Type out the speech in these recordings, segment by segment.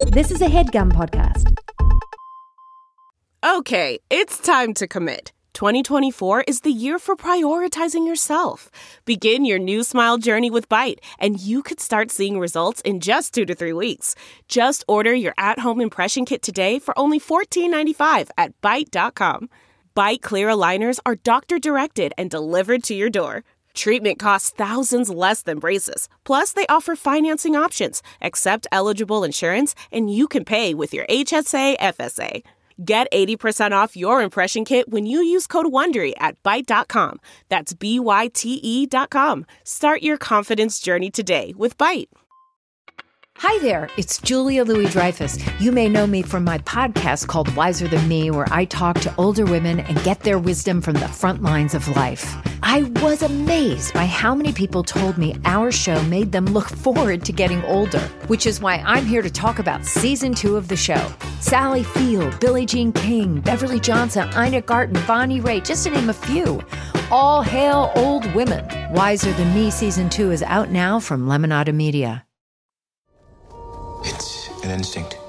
This is a HeadGum podcast. Okay, it's time to commit. 2024 is the year for prioritizing yourself. Begin your new smile journey with Byte, and you could start seeing results in just 2 to 3 weeks. Just order your at-home impression kit today for only $14.95 at Byte.com. Byte Clear aligners are doctor-directed and delivered to your door. Treatment costs thousands less than braces. Plus, they offer financing options, accept eligible insurance, and you can pay with your HSA FSA. Get 80% off your impression kit when you use code WONDERY at Byte.com. That's BYTE.com. Start your confidence journey today with Byte. Hi there, it's Julia Louis-Dreyfus. You may know me from my podcast called Wiser Than Me, where I talk to older women and get their wisdom from the front lines of life. I was amazed by how many people told me our show made them look forward to getting older, which is why I'm here to talk about season 2 of the show. Sally Field, Billie Jean King, Beverly Johnson, Ina Garten, Bonnie Raitt, just to name a few. All hail old women. Wiser Than Me season 2 is out now from Lemonada Media. It's an instinct.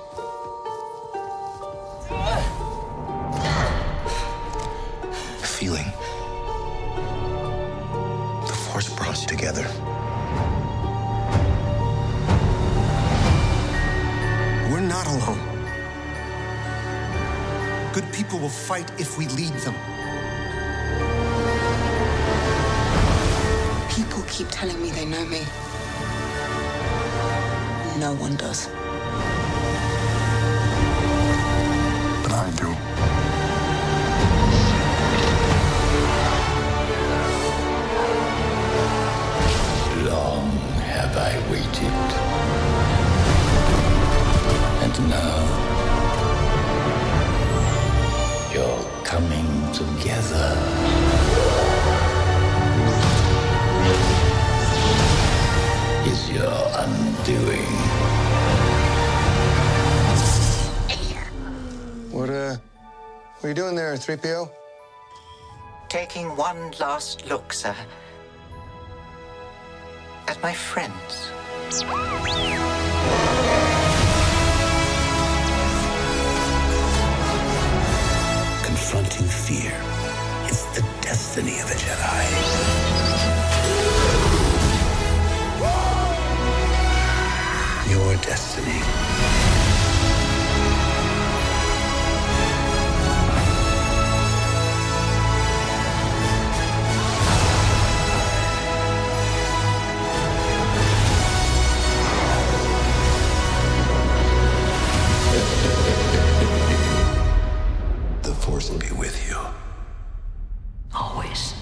A feeling. The Force brought us together. We're not alone. Good people will fight if we lead them. People keep telling me they know me. No one does. But I do. Long have I waited. And now you're coming together. Is your undoing. What are you doing there, 3PO? Taking one last look, sir, at my friends. Confronting fear is the destiny of a Jedi. Your destiny. The Force will be with you. Always.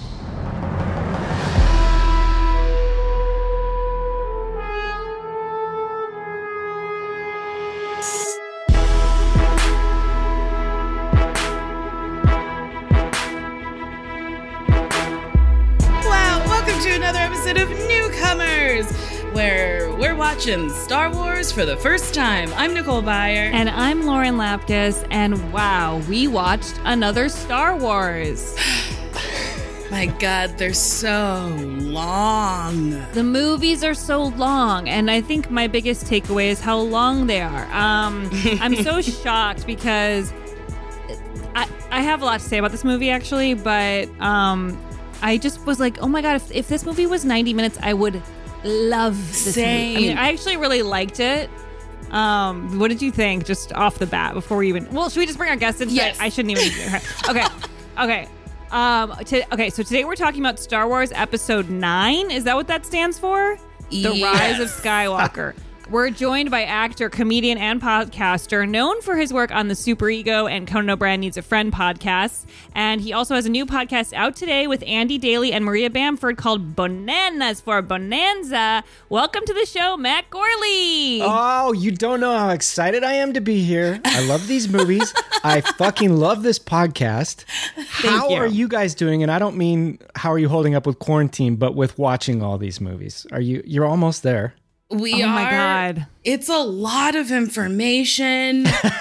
Wow, welcome to another episode of Newcomers, where we're watching Star Wars for the first time. I'm Nicole Byer. And I'm Lauren Lapkus, and wow, we watched another Star Wars. My God, they're so long. The movies are so long, and I think my biggest takeaway is how long they are. I'm so shocked because I have a lot to say about this movie, actually, but I just was like, oh my God, if this movie was 90 minutes, I would love this movie. I mean, I actually really liked it. What did you think, just off the bat, before we even... Well, should we just bring our guests in? Yes. I shouldn't even... Okay. So today we're talking about Star Wars Episode 9. Is that what that stands for? The Rise of Skywalker. We're joined by actor, comedian, and podcaster known for his work on the Super Ego and Conan O'Brien Needs a Friend podcasts. And he also has a new podcast out today with Andy Daly and Maria Bamford called Bananas for Bonanza. Welcome to the show, Matt Gorley. Oh, you don't know how excited I am to be here. I love these movies. I fucking love this podcast. How are you guys doing? And I don't mean how are you holding up with quarantine, but with watching all these movies. You're almost there. We are. Oh my God. It's a lot of information.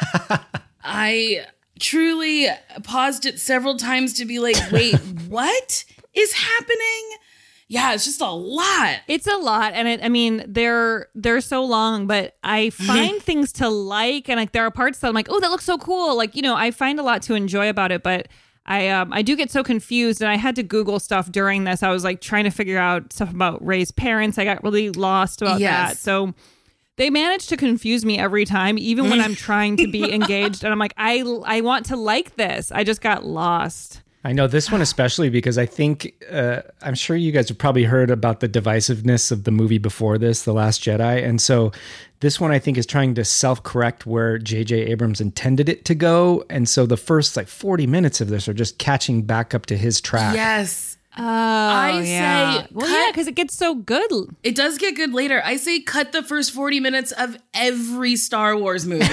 I truly paused it several times to be like, wait, what is happening? Yeah, it's just a lot. It's a lot, and they're so long, but I find things to like, and like there are parts that I'm like, oh, that looks so cool. Like, I find a lot to enjoy about it, but I do get so confused, and I had to Google stuff during this. I was like trying to figure out stuff about Rey's parents. I got really lost about that. So they manage to confuse me every time, even when I'm trying to be engaged, and I'm like, I want to like this. I just got lost. I know this one especially because I think, I'm sure you guys have probably heard about the divisiveness of the movie before this, The Last Jedi. And so this one I think is trying to self-correct where J.J. Abrams intended it to go. And so the first 40 minutes of this are just catching back up to his track. Yes. I say, because it gets so good. It does get good later. I say cut the first 40 minutes of every Star Wars movie.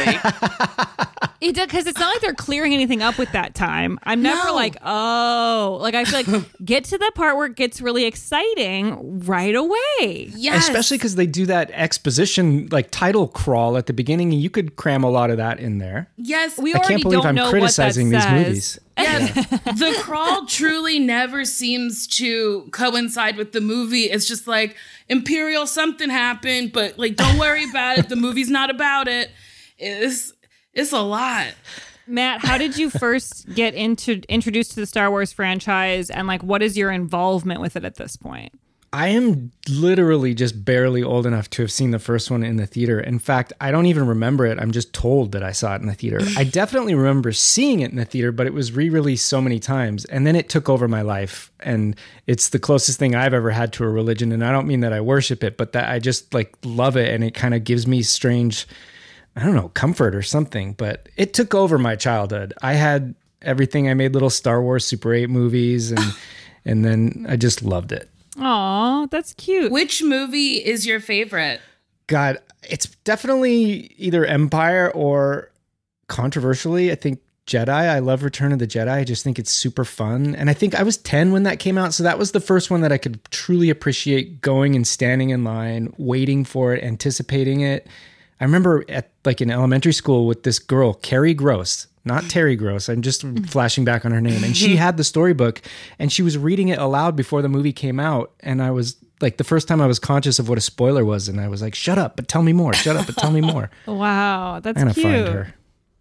It does, because it's not like they're clearing anything up with that time. I'm never like, oh, like I feel like get to the part where it gets really exciting right away. Yes. Especially because they do that exposition title crawl at the beginning, and you could cram a lot of that in there. Yes. We I already can't believe don't I'm know criticizing what that these says. movies. Yeah, the crawl truly never seems to coincide with the movie. It's just like Imperial something happened, but don't worry about it. The movie's not about it. It's a lot. Matt, how did you first get introduced to the Star Wars franchise, and what is your involvement with it at this point? I am literally just barely old enough to have seen the first one in the theater. In fact, I don't even remember it. I'm just told that I saw it in the theater. I definitely remember seeing it in the theater, but it was re-released so many times. And then it took over my life. And it's the closest thing I've ever had to a religion. And I don't mean that I worship it, but that I just love it. And it kind of gives me strange, I don't know, comfort or something. But it took over my childhood. I had everything. I made little Star Wars Super 8 movies. And then I just loved it. Aw, that's cute. Which movie is your favorite? God, it's definitely either Empire or, controversially, I think Jedi. I love Return of the Jedi. I just think it's super fun. And I think I was 10 when that came out. So that was the first one that I could truly appreciate going and standing in line, waiting for it, anticipating it. I remember at in elementary school with this girl, Carrie Gross, not Terry Gross. I'm just flashing back on her name. And she had the storybook and she was reading it aloud before the movie came out. And I was the first time I was conscious of what a spoiler was. And I was like, shut up, but tell me more. Shut up, but tell me more. Wow, that's and cute. I find her.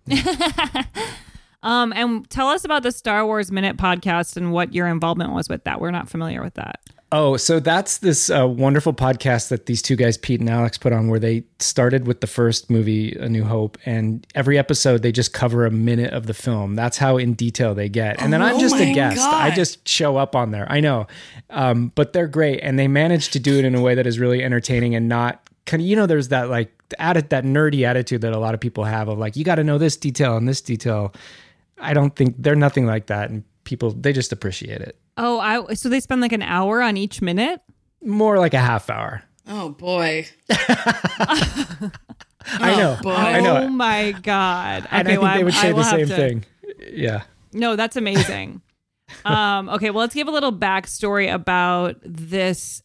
And tell us about the Star Wars Minute podcast and what your involvement was with that. We're not familiar with that. Oh, so that's this wonderful podcast that these two guys, Pete and Alex, put on where they started with the first movie, A New Hope, and every episode they just cover a minute of the film. That's how in detail they get. And then I'm just a guest. God. I just show up on there. I know. But they're great. And they managed to do it in a way that is really entertaining and not there's that that nerdy attitude that a lot of people have of you got to know this detail and this detail. I don't think they're nothing like that. And people, they just appreciate it. Oh, so they spend an hour on each minute? More like a half hour. Oh, boy. I know. Boy. I know. Oh, my God. And I think they would say the same thing. Yeah. No, that's amazing. Okay, well, let's give a little backstory about this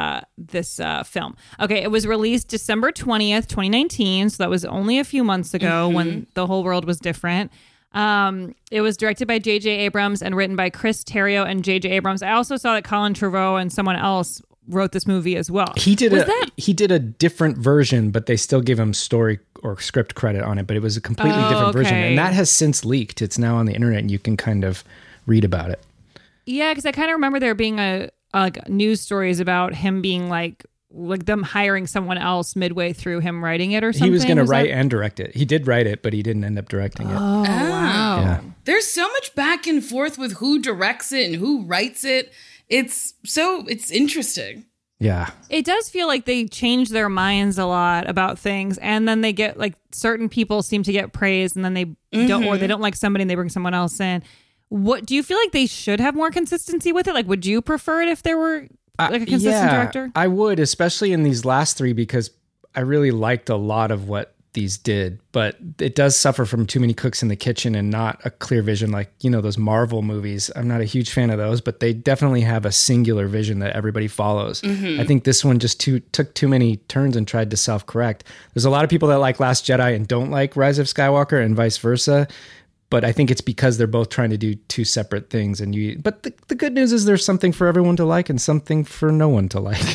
film. Okay, it was released December 20th, 2019, so that was only a few months ago when the whole world was different. It was directed by J.J. Abrams and written by Chris Terrio and J.J. Abrams. I also saw that Colin Trevorrow and someone else wrote this movie as well. He did a different version, but they still give him story or script credit on it, but it was a completely different version. And that has since leaked. It's now on the internet and you can kind of read about it. Yeah, because I kind of remember there being news stories about him being them hiring someone else midway through him writing it or something. He was going to write and direct it. He did write it, but he didn't end up directing it. Oh, wow. Yeah. There's so much back and forth with who directs it and who writes it. It's interesting. Yeah. It does feel like they change their minds a lot about things, and then they get certain people seem to get praised and then they don't, or they don't like somebody and they bring someone else in. What do you feel like they should have more consistency with it? Would you prefer it if there were a consistent director? I would, especially in these last three, because I really liked a lot of what these did, but it does suffer from too many cooks in the kitchen and not a clear vision those Marvel movies. I'm not a huge fan of those, but they definitely have a singular vision that everybody follows. I think this one just took too many turns and tried to self-correct. There's a lot of people that like Last Jedi and don't like Rise of Skywalker and vice versa. But I think it's because they're both trying to do two separate things. But the good news is there's something for everyone to like and something for no one to like.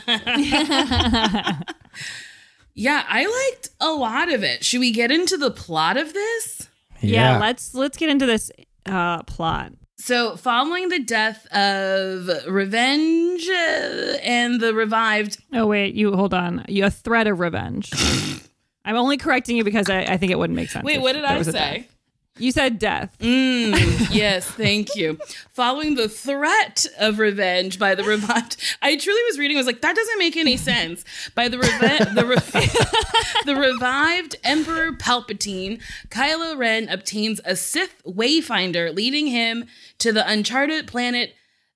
Yeah, I liked a lot of it. Should we get into the plot of this? Yeah, let's get into this plot. So, following the death of Revenge and the revived... Oh, wait, hold on. A threat of revenge. I'm only correcting you because I think it wouldn't make sense. Wait, what did I say? You said death. Yes, thank you. Following the threat of revenge by the revived... I truly was reading, I was like, that doesn't make any sense. By the revived Emperor Palpatine, Kylo Ren obtains a Sith Wayfinder, leading him to the uncharted planet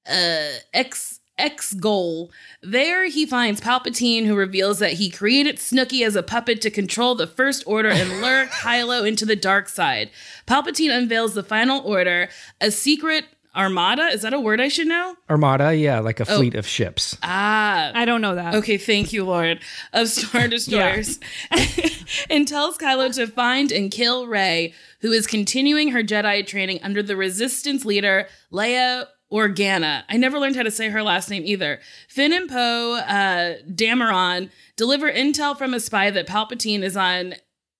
Exgol. There he finds Palpatine, who reveals that he created Snooky as a puppet to control the First Order and lure Kylo into the dark side. Palpatine unveils the final order, a secret armada. Is that a word I should know? Armada, yeah, like a fleet of ships. I don't know that. Okay, thank you, Lord. Of Star Destroyers. And tells Kylo to find and kill Rey, who is continuing her Jedi training under the Resistance leader, Leia Organa. I never learned how to say her last name either. Finn and Poe Dameron deliver intel from a spy that Palpatine is on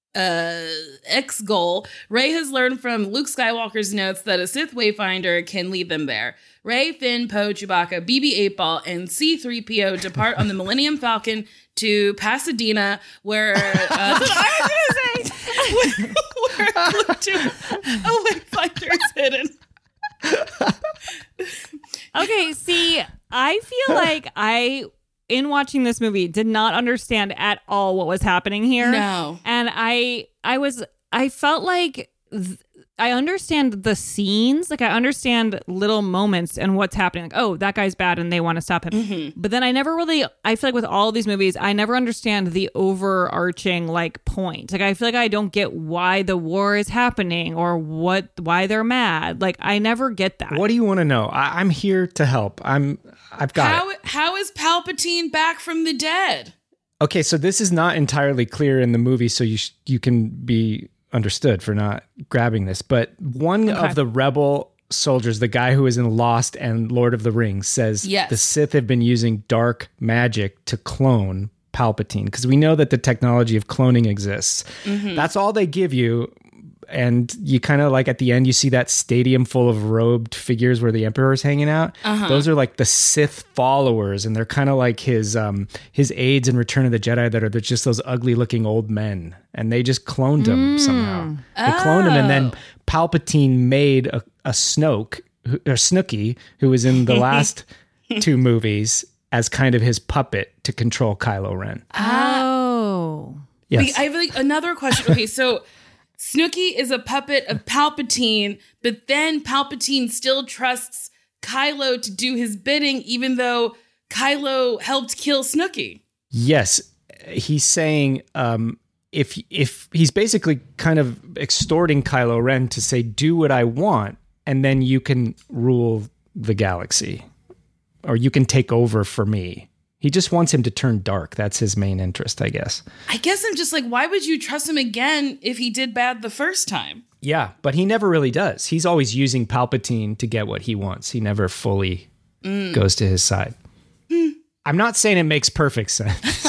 Exgol. Rey has learned from Luke Skywalker's notes that a Sith Wayfinder can lead them there. Rey, Finn, Poe, Chewbacca, BB-8-Ball, and C-3PO depart on the Millennium Falcon to Pasadena, where that's what I was going to say. where a Wayfinder is hidden. Okay, see, I feel like in watching this movie, did not understand at all what was happening here. No. And I felt like I understand the scenes. Like, I understand little moments and what's happening. Like, oh, that guy's bad and they want to stop him. Mm-hmm. But then I feel like with all of these movies, I never understand the overarching, like, point. Like, I feel like I don't get why the war is happening or why they're mad. Like, I never get that. What do you want to know? I'm here to help. I've got it. How is Palpatine back from the dead? Okay, so this is not entirely clear in the movie, so you can be understood for not grabbing this. But one of the rebel soldiers, the guy who is in Lost and Lord of the Rings, says the Sith have been using dark magic to clone Palpatine, because we know that the technology of cloning exists. Mm-hmm. That's all they give you. And you kind of like at the end, you see that stadium full of robed figures where the Emperor is hanging out. Uh-huh. Those are like the Sith followers, and they're kind of like his aides in Return of the Jedi that are just those ugly looking old men. And they just cloned him somehow. They cloned him, and then Palpatine made a Snooky, who was in the last two movies, as kind of his puppet to control Kylo Ren. Oh. Yes. Wait, I have like another question. Okay, so Snooky is a puppet of Palpatine, but then Palpatine still trusts Kylo to do his bidding, even though Kylo helped kill Snooky. Yes. He's saying if he's basically kind of extorting Kylo Ren to say, do what I want, and then you can rule the galaxy, or you can take over for me. He just wants him to turn dark. That's his main interest, I guess. I guess I'm just like, why would you trust him again if he did bad the first time? Yeah, but he never really does. He's always using Palpatine to get what he wants. He never fully goes to his side. I'm not saying it makes perfect sense.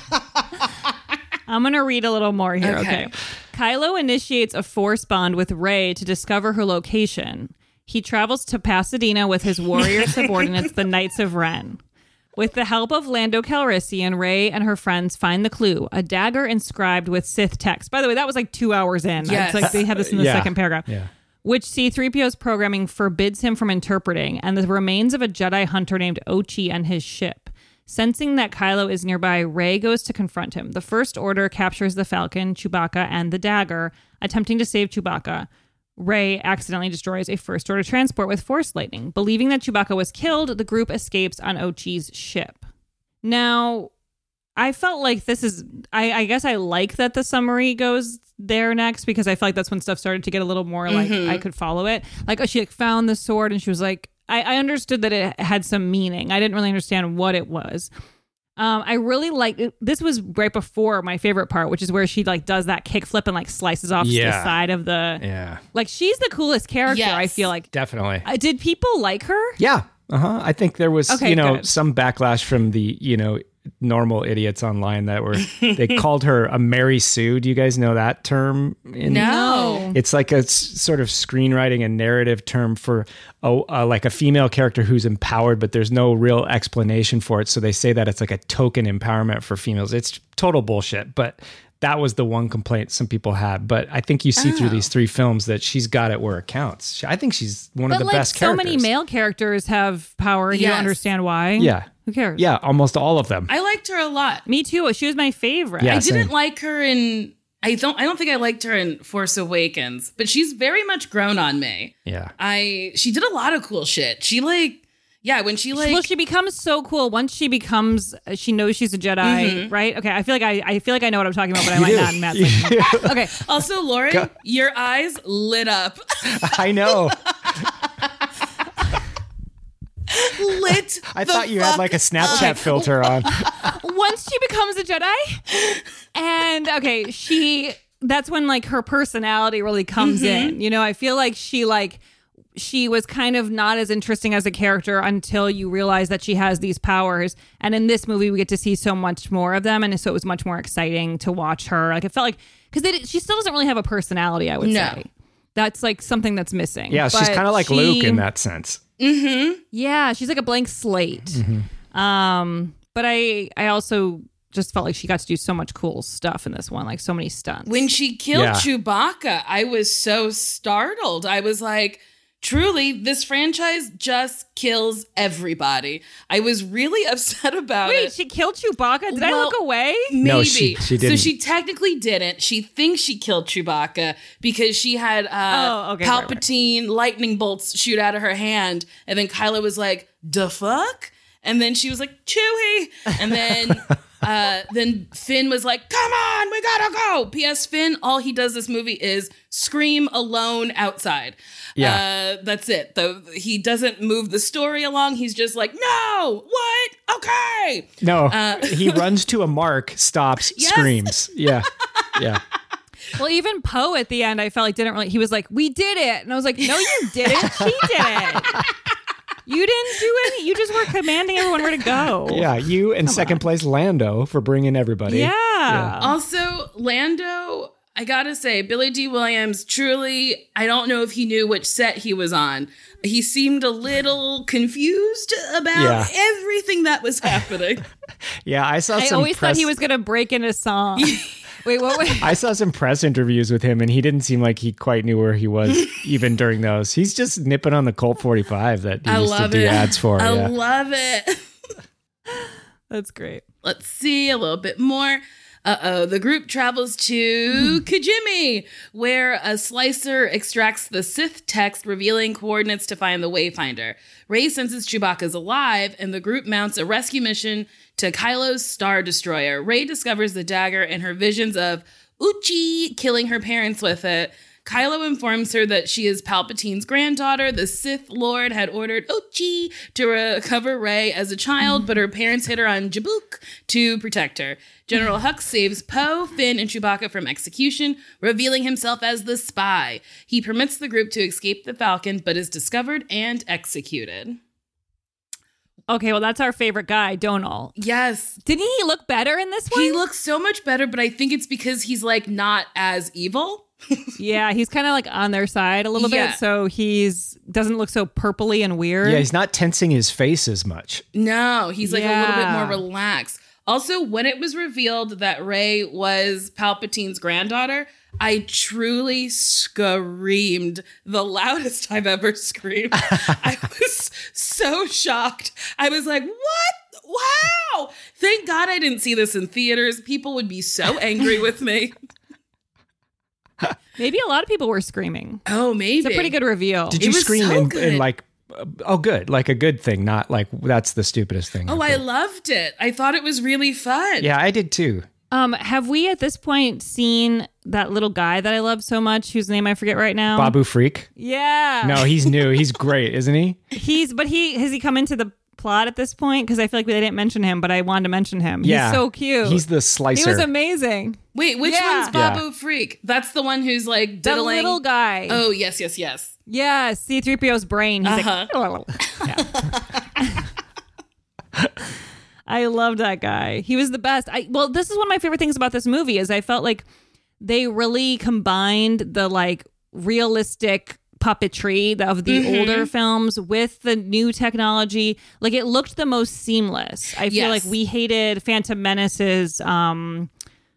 I'm going to read a little more here. Okay. Kylo initiates a force bond with Rey to discover her location. He travels to Pasadena with his warrior subordinates, the Knights of Ren. With the help of Lando Calrissian, Rey and her friends find the clue, a dagger inscribed with Sith text. By the way, that was like 2 hours in. Yes. It's like they had this in the second paragraph. Yeah. Which C-3PO's programming forbids him from interpreting, and the remains of a Jedi hunter named Ochi and his ship. Sensing that Kylo is nearby, Rey goes to confront him. The First Order captures the Falcon, Chewbacca, and the dagger, attempting to save Chewbacca. Rey accidentally destroys a First Order transport with Force lightning. Believing that Chewbacca was killed, the group escapes on Ochi's ship. Now, I felt like this is... I guess I like that the summary goes there next, because I feel like that's when stuff started to get a little more like I could follow it. Like, she found the sword and she was like... I understood that it had some meaning. I didn't really understand what it was. I really like this. Was right before my favorite part, which is where she like does that kickflip and like slices off the side of the. Yeah. Like she's the coolest character. Yes. I feel like Definitely. Did people like her? Yeah. I think there was, good. some backlash from the, normal idiots online that were, they called her a Mary Sue. Do you guys know that term? No. It's like a sort of screenwriting and narrative term for like a female character who's empowered, but there's no real explanation for it. So they say that it's like a token empowerment for females. It's total bullshit, but that was the one complaint some people had. But I think you see through these 3 films that she's got it where it counts. I think she's one of the best characters. So many male characters have power and you don't understand why. Yeah. Who cares? Yeah, almost all of them. I liked her a lot. Me too. She was my favorite. Yeah, I didn't same. like her in I don't think I liked her in Force Awakens, but she's very much grown on me. Yeah. She did a lot of cool shit. She when she well, she becomes so cool once she knows she's a Jedi, right? Okay, I feel like I know what I'm talking about, but I might not. And Matt's like, okay. Also, Lauren, your eyes lit up. I know. Lit. I thought you had like a Snapchat filter on. Once she becomes a Jedi, and that's when like her personality really comes in. I feel like she was kind of not as interesting as a character until you realize that she has these powers. And in this movie, we get to see so much more of them. And so it was much more exciting to watch her. Like, it felt like, because she still doesn't really have a personality, I would say. That's like something that's missing. Yeah, she's kind of like Luke in that sense. Mm-hmm. Yeah, she's like a blank slate. But I also just felt like she got to do so much cool stuff in this one, like so many stunts. When she killed Chewbacca, I was so startled. I was like, truly, this franchise just kills everybody. I was really upset about it. Wait, she killed Chewbacca? Did I look away? Maybe. No, she didn't. So she technically didn't. She thinks she killed Chewbacca because she had Palpatine lightning bolts shoot out of her hand. And then Kylo was like, "Da fuck?" And then she was like, "Chewie." And then Finn was like, "Come on, we gotta go." P.S. Finn, all he does this movie is scream alone outside. Yeah. That's it. He doesn't move the story along. He's just like, "No, what? Okay." No, he runs to a mark, stops, screams. Yeah. Yeah. Well, even Poe at the end, I felt like didn't really, he was like, "We did it." And I was like, "No, you didn't. She did it. You didn't do any. You just were commanding everyone where to go." Yeah, you in second place, Lando, for bringing everybody. Yeah. Also, Lando, I gotta say, Billy D. Williams, truly, I don't know if he knew which set he was on. He seemed a little confused about everything that was happening. Yeah, I always thought he was going to break into song. Wait, what? I saw some press interviews with him, and he didn't seem like he quite knew where he was even during those. He's just nipping on the Colt 45 that he used to do ads for. I love it. That's great. Let's see a little bit more. The group travels to Kijimi, where a slicer extracts the Sith text revealing coordinates to find the Wayfinder. Rey senses Chewbacca's alive, and the group mounts a rescue mission to Kylo's Star Destroyer. Rey discovers the dagger and her visions of Uchi killing her parents with it. Kylo informs her that she is Palpatine's granddaughter. The Sith Lord had ordered Uchi to recover Rey as a child, but her parents hid her on Jabook to protect her. General Hux saves Poe, Finn, and Chewbacca from execution, revealing himself as the spy. He permits the group to escape the Falcon, but is discovered and executed. Okay, well, that's our favorite guy, Donal. Yes. Didn't he look better in this one? He looks so much better, but I think it's because he's like not as evil. Yeah, he's kind of like on their side a little bit, so he's doesn't look so purpley and weird. Yeah, he's not tensing his face as much. No, he's like a little bit more relaxed. Also, when it was revealed that Rey was Palpatine's granddaughter, I truly screamed the loudest I've ever screamed. I was so shocked. I was like, what? Wow. Thank God I didn't see this in theaters. People would be so angry with me. Maybe a lot of people were screaming. Oh, maybe. It's a pretty good reveal. Did you scream in like, oh, good, like a good thing, not like that's the stupidest thing? Oh, I loved it. I thought it was really fun. Yeah, I did too. Have we at this point seen that little guy that I love so much, whose name I forget right now? Babu Freak? Yeah. No, he's new. He's great, isn't he? Has he come into the plot at this point? Because I feel like they didn't mention him, but I wanted to mention him. Yeah. He's so cute. He's the slicer. He was amazing. Wait, which one's Babu Freak? That's the one who's like diddling. The little guy. Oh, yes. Yeah, C-3PO's brain. He's like, I love that guy. He was the best. Well, this is one of my favorite things about this movie is I felt like they really combined the like realistic puppetry of the older films with the new technology. Like it looked the most seamless. I feel like we hated Phantom Menace's CGI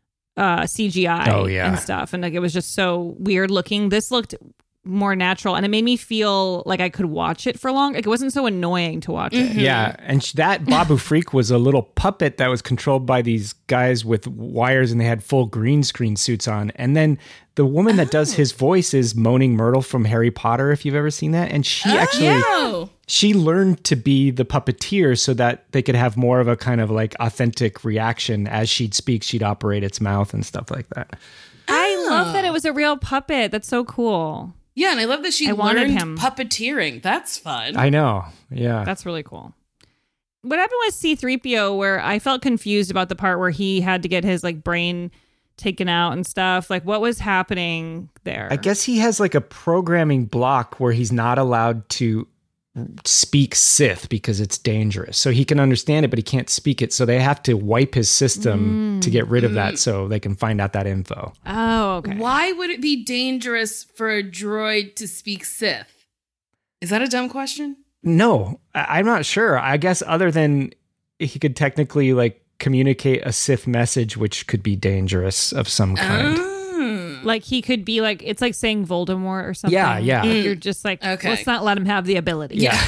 and stuff, and like it was just so weird looking. This looked more natural, and it made me feel like I could watch it for long. Like it wasn't so annoying to watch it. Yeah, and that Babu Freak was a little puppet that was controlled by these guys with wires, and they had full green screen suits on. And then the woman that does his voice is Moaning Myrtle from Harry Potter, if you've ever seen that. And she she learned to be the puppeteer so that they could have more of a kind of like authentic reaction as she'd speak. She'd operate its mouth and stuff like that. I love that it was a real puppet. That's so cool. Yeah, and I love that she learned puppeteering. That's fun. I know. Yeah. That's really cool. What happened with C-3PO where I felt confused about the part where he had to get his like brain taken out and stuff? Like what was happening there? I guess he has like a programming block where he's not allowed to speak Sith because it's dangerous. So he can understand it, but he can't speak it. So they have to wipe his system to get rid of that so they can find out that info. Oh, okay. Why would it be dangerous for a droid to speak Sith? Is that a dumb question? No, I'm not sure. I guess other than he could technically like communicate a Sith message, which could be dangerous of some kind. Like he could be like, it's like saying Voldemort or something. Yeah. You're just like, let's not let him have the ability. Yeah.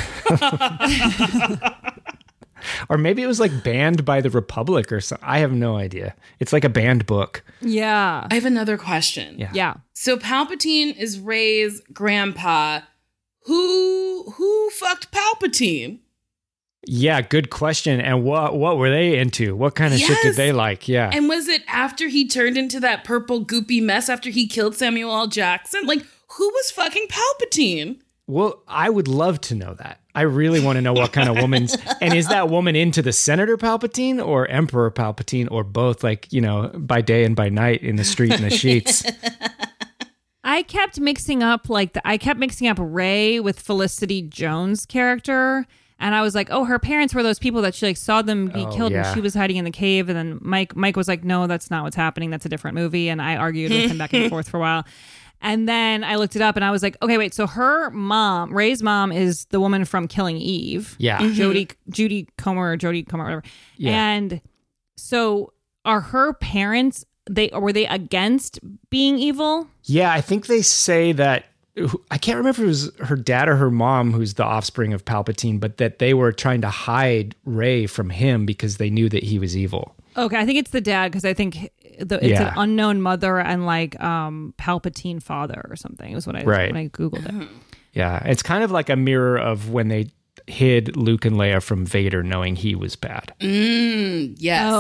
Or maybe it was like banned by the Republic or something. I have no idea. It's like a banned book. Yeah. I have another question. Yeah. So Palpatine is Rey's grandpa. Who fucked Palpatine? Yeah, good question. And what were they into? What kind of shit did they like? Yeah. And was it after he turned into that purple goopy mess after he killed Samuel L. Jackson? Like, who was fucking Palpatine? Well, I would love to know that. I really want to know what kind of woman's... And is that woman into the Senator Palpatine or Emperor Palpatine or both? Like, you know, by day and by night in the street and the sheets. I kept mixing up Rey with Felicity Jones' character. And I was like, oh, her parents were those people that she like saw them be killed and she was hiding in the cave. And then Mike was like, no, that's not what's happening. That's a different movie. And I argued with him back and forth for a while. And then I looked it up and I was like, okay, wait. So her mom, Rey's mom, is the woman from Killing Eve. Yeah. Judy Comer, whatever. Yeah. And so are her parents, were they against being evil? Yeah, I think they say that, I can't remember if it was her dad or her mom who's the offspring of Palpatine, but that they were trying to hide Rey from him because they knew that he was evil. Okay, I think it's the dad because I think it's an unknown mother and like Palpatine father or something. It was when I Googled it. Yeah, it's kind of like a mirror of when they hid Luke and Leia from Vader knowing he was bad. Yes.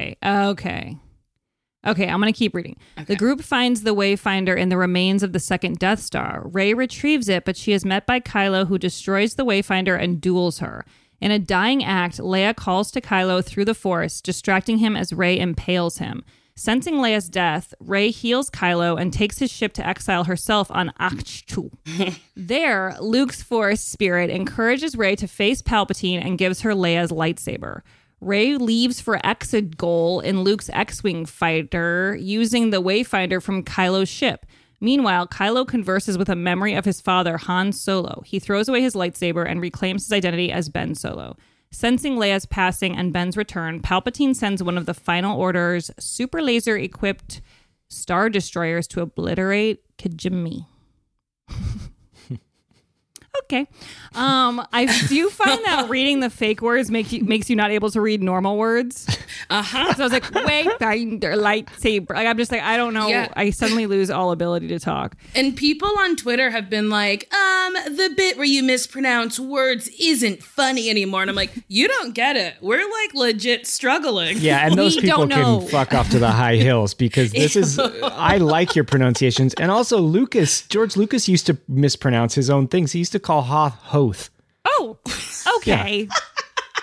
Okay, I'm going to keep reading. Okay. The group finds the Wayfinder in the remains of the second Death Star. Rey retrieves it, but she is met by Kylo, who destroys the Wayfinder and duels her. In a dying act, Leia calls to Kylo through the Force, distracting him as Rey impales him. Sensing Leia's death, Rey heals Kylo and takes his ship to exile herself on Ahch-To. There, Luke's Force spirit encourages Rey to face Palpatine and gives her Leia's lightsaber. Rey leaves for Exegol in Luke's X-Wing fighter using the Wayfinder from Kylo's ship. Meanwhile, Kylo converses with a memory of his father, Han Solo. He throws away his lightsaber and reclaims his identity as Ben Solo. Sensing Leia's passing and Ben's return, Palpatine sends one of the Final Order's super laser-equipped Star Destroyers to obliterate Kijimi. Okay. I do find that reading the fake words makes you not able to read normal words. So I was like, Wayfinder, lightsaber. Like, I'm just like, I don't know. Yeah. I suddenly lose all ability to talk. And people on Twitter have been like, the bit where you mispronounce words isn't funny anymore. And I'm like, you don't get it. We're like legit struggling. Yeah, and those people can fuck off to the high hills because this is, I like your pronunciations. And also George Lucas used to mispronounce his own things. He used to call Hoth Hoth. Oh, okay.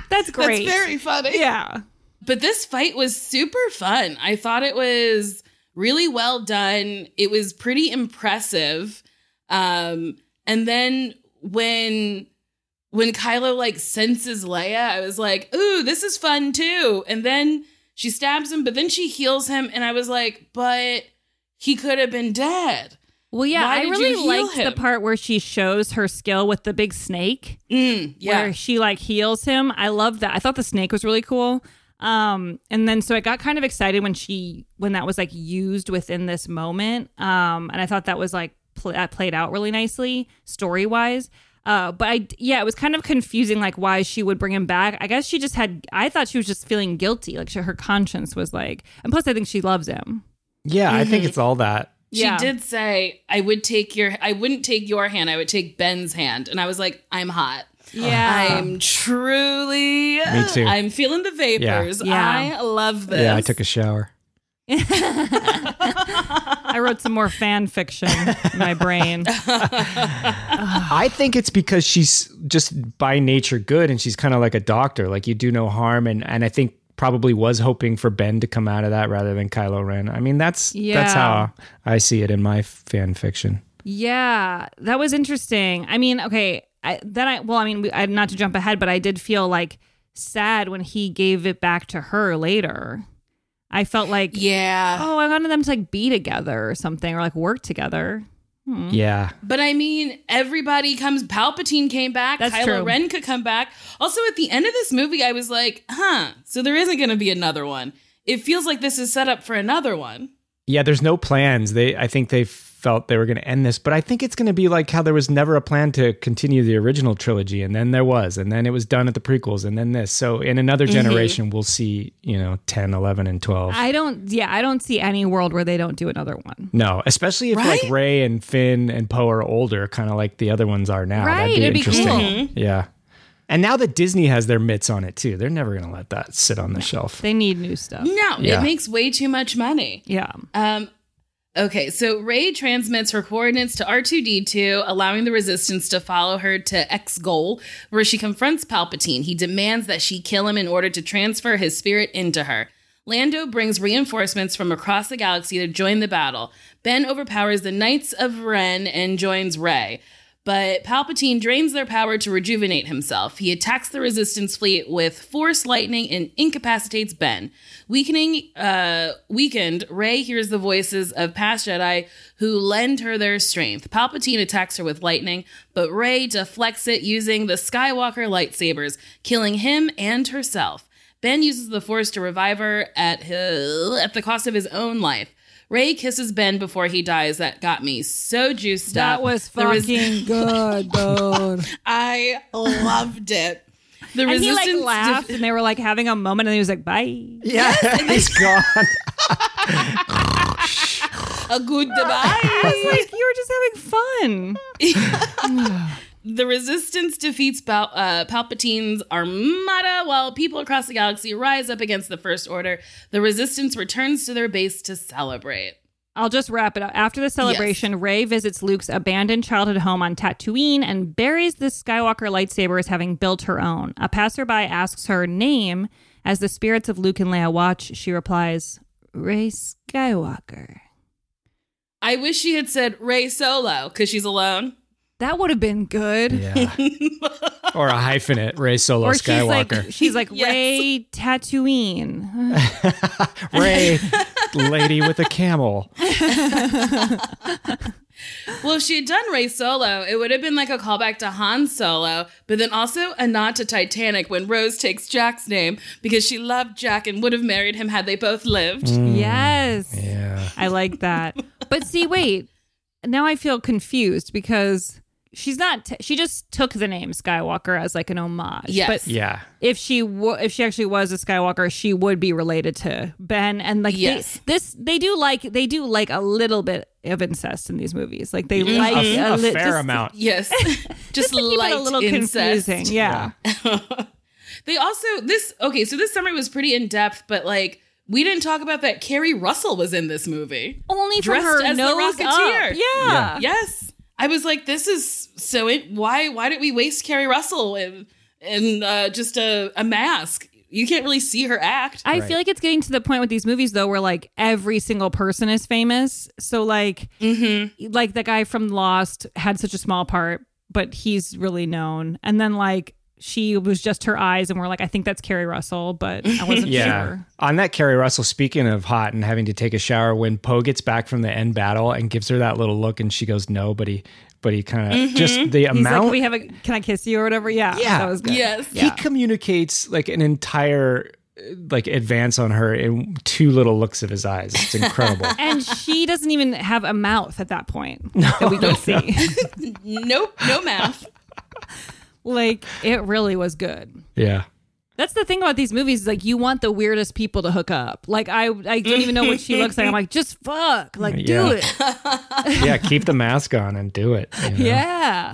That's great. That's very funny. Yeah. But this fight was super fun. I thought it was really well done. It was pretty impressive. And then when Kylo like senses Leia, I was like, ooh, this is fun too. And then she stabs him, but then she heals him. And I was like, but he could have been dead. Well, yeah, Why I did really you heal liked him? the part where she shows her skill with the big snake. Where she like heals him. I love that. I thought the snake was really cool. And then so I got kind of excited when that was like used within this moment. And I thought that was like that played out really nicely story wise. But it was kind of confusing, like why she would bring him back. I guess I thought she was just feeling guilty. Like her conscience was like, and plus I think she loves him. Yeah, I think it's all that. She did say, I wouldn't take your hand. I would take Ben's hand. And I was like, I'm hot. Yeah. I'm truly. Me too. I'm feeling the vapors. Yeah. I love this. Yeah, I took a shower. I wrote some more fan fiction in my brain. I think it's because she's just by nature good and she's kind of like a doctor. Like you do no harm. And I think probably was hoping for Ben to come out of that rather than Kylo Ren. I mean, that's how I see it in my fan fiction. Yeah, that was interesting. I mean, okay, not to jump ahead, but I did feel like sad when he gave it back to her later. I felt like, I wanted them to like be together or something or like work together. Yeah. But I mean, everybody comes. Palpatine came back. That's Kylo true. Ren could come back. Also, at the end of this movie, I was like, so there isn't going to be another one. It feels like this is set up for another one. Yeah, there's no plans. I think they felt they were going to end this, but I think it's going to be like how there was never a plan to continue the original trilogy, and then there was, and then it was done at the prequels, and then this. So in another generation, we'll see, 10, 11, and 12. I don't see any world where they don't do another one. No, especially if like Rey and Finn and Poe are older, kind of like the other ones are now. Right, That'd be it'd be interesting. cool. Yeah. And now that Disney has their mitts on it too, they're never going to let that sit on the shelf. They need new stuff. No, Yeah. It makes way too much money. Yeah. Okay, so Rey transmits her coordinates to R2-D2, allowing the Resistance to follow her to X-Goal, where she confronts Palpatine. He demands that she kill him in order to transfer his spirit into her. Lando brings reinforcements from across the galaxy to join the battle. Ben overpowers the Knights of Ren and joins Rey. But Palpatine drains their power to rejuvenate himself. He attacks the Resistance fleet with Force lightning and incapacitates Ben. Weakened, Rey hears the voices of past Jedi who lend her their strength. Palpatine attacks her with lightning, but Rey deflects it using the Skywalker lightsabers, killing him and herself. Ben uses the Force to revive her at the cost of his own life. Rey kisses Ben before he dies. That got me so juiced up. That was fucking good, dude. I loved it. The and Resistance he like laughed and they were like having a moment and he was like, bye. Yeah, he's gone. A good goodbye. I was like, you were just having fun. The Resistance defeats Palpatine's armada while people across the galaxy rise up against the First Order. The Resistance returns to their base to celebrate. I'll just wrap it up. After the celebration, Rey visits Luke's abandoned childhood home on Tatooine and buries the Skywalker lightsaber as having built her own. A passerby asks her name. As the spirits of Luke and Leia watch, she replies, Rey Skywalker. I wish she had said Rey Solo because she's alone. That would have been good. Yeah. Or a hyphenate, Rey Solo Or Skywalker. she's like Rey Tatooine. Rey, lady with a camel. Well, if she had done Rey Solo, it would have been like a callback to Han Solo, but then also a nod to Titanic when Rose takes Jack's name because she loved Jack and would have married him had they both lived. Yes. Yeah. I like that. But see, wait. Now I feel confused because she's not. She just took the name Skywalker as like an homage. Yes. But Yeah. if she actually was a Skywalker, she would be related to Ben. And like they do like a little bit of incest in these movies. Like they like a fair amount. Yes. Just to keep light it a little incest. confusing. Yeah. They also, so this summary was pretty in-depth, but like, we didn't talk about that Carrie Russell was in this movie. Only from dressed her as nose the Rocketeer. up. Yeah. Yes. I was like, this is so why did we waste Carrie Russell and just a mask. You can't really see her act. I feel like it's getting to the point with these movies, though, where like every single person is famous. So like, like the guy from Lost had such a small part, but he's really known. And then like she was just her eyes, and we're like, I think that's Kerry Russell, but I wasn't sure. On that Kerry Russell, speaking of hot and having to take a shower, when Poe gets back from the end battle and gives her that little look, and she goes no, but he kind of just the amount. He's like, can I kiss you or whatever? Yeah, that was good. Yes, he communicates like an entire like advance on her in 2 little looks of his eyes. It's incredible. And she doesn't even have a mouth at that point that we can see. Nope, no mouth. Like, it really was good. Yeah. That's the thing about these movies, is like you want the weirdest people to hook up. Like I don't even know what she looks like. I'm like, just fuck, like do it. Yeah, keep the mask on and do it. You know? Yeah.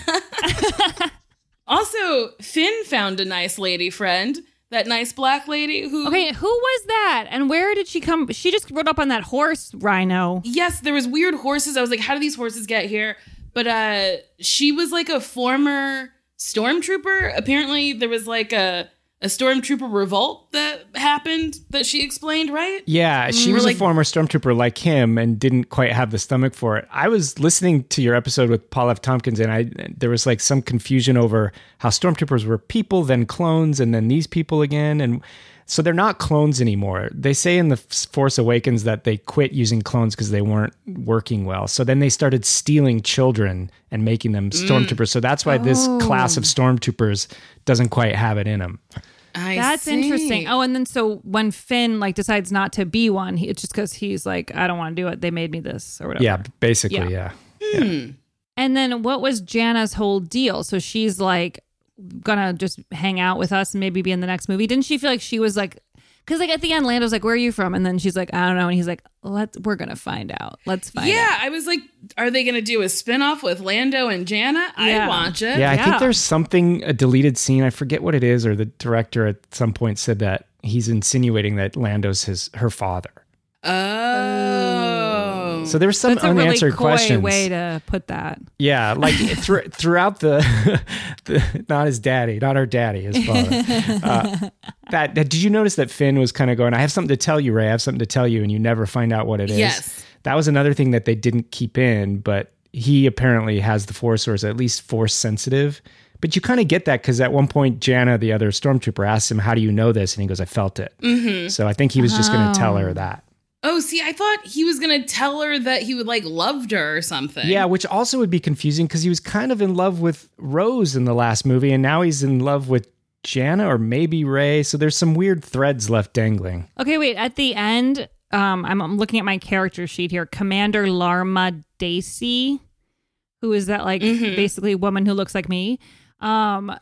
Also, Finn found a nice lady friend. That nice black lady who... Okay, who was that? And where did she come? She just rode up on that horse, Rhino. Yes, there was weird horses. I was like, how do these horses get here? But she was like a former stormtrooper. Apparently, there was like a stormtrooper revolt that happened that she explained, right? Yeah, she was a former stormtrooper like him and didn't quite have the stomach for it. I was listening to your episode with Paul F. Tompkins, and there was like some confusion over how stormtroopers were people, then clones, and then these people again. And so they're not clones anymore. They say in The Force Awakens that they quit using clones because they weren't working well. So then they started stealing children and making them stormtroopers. So that's why this class of stormtroopers doesn't quite have it in them. That's interesting. Oh, and then so when Finn like decides not to be one, it's just because he's like, I don't want to do it. They made me this or whatever. Yeah, basically, yeah. And then what was Jana's whole deal? So she's like gonna just hang out with us and maybe be in the next movie. Didn't she feel like she was like, because like at the end, Lando's like, where are you from? And then she's like, I don't know. And he's like, we're gonna find out. Let's find out. Yeah, I was like, are they gonna do a spinoff with Lando and Jana? I'd watch it. Yeah, I think there's a deleted scene. I forget what it is, or the director at some point said that he's insinuating that Lando's her father. Oh. So there's some That's unanswered a really coy questions. way to put that. Yeah, like throughout the not his daddy, not her daddy, his father. That did you notice that Finn was kind of going, I have something to tell you, Ray, I have something to tell you, and you never find out what it is. Yes. That was another thing that they didn't keep in, but he apparently has the Force, or is at least Force sensitive. But you kind of get that because at one point, Jana, the other stormtrooper, asks him, how do you know this? And he goes, I felt it. Mm-hmm. So I think he was just going to tell her that. Oh, see, I thought he was going to tell her that he would like loved her or something. Yeah, which also would be confusing because he was kind of in love with Rose in the last movie, and now he's in love with Jana or maybe Ray. So there's some weird threads left dangling. Okay, wait. At the end, I'm looking at my character sheet here. Commander Larma Daisy, who is that like basically woman who looks like me. At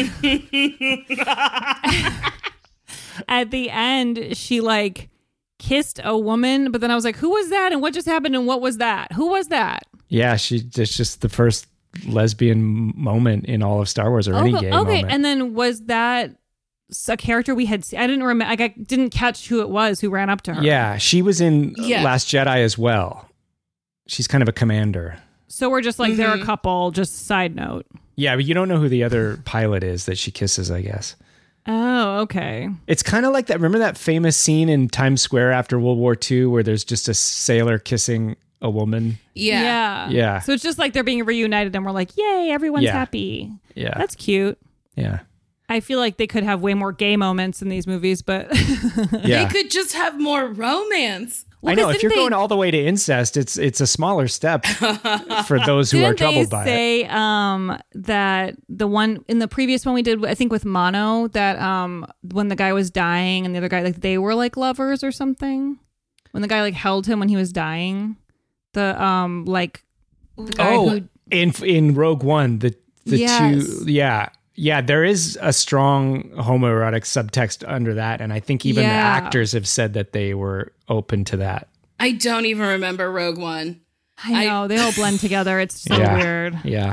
the end, she like kissed a woman, but then I was like, who was that? And what just happened? And what was that? Who was that? Yeah, it's just the first lesbian moment in all of Star Wars or any gay moment. Okay, and then was that a character we had seen? I didn't remember. Like, I didn't catch who it was who ran up to her. Yeah, she was in Last Jedi as well. She's kind of a commander. So we're just like, they're a couple, just side note. Yeah, but you don't know who the other pilot is that she kisses, I guess. Oh, okay. It's kind of like that. Remember that famous scene in Times Square after World War II where there's just a sailor kissing a woman? Yeah. So it's just like they're being reunited and we're like, yay, everyone's happy. Yeah. That's cute. Yeah. I feel like they could have way more gay moments in these movies, but they could just have more romance. Well, I know if you're going all the way to incest, it's a smaller step for those who are troubled by it. Say that the one in the previous one we did, I think with Mono, that when the guy was dying and the other guy, like they were like lovers or something. When the guy like held him when he was dying, the guy who in Rogue One, the two, yeah, there is a strong homoerotic subtext under that, and I think even the actors have said that they were open to that. I don't even remember Rogue One. I know, they all blend together. It's so weird. Yeah.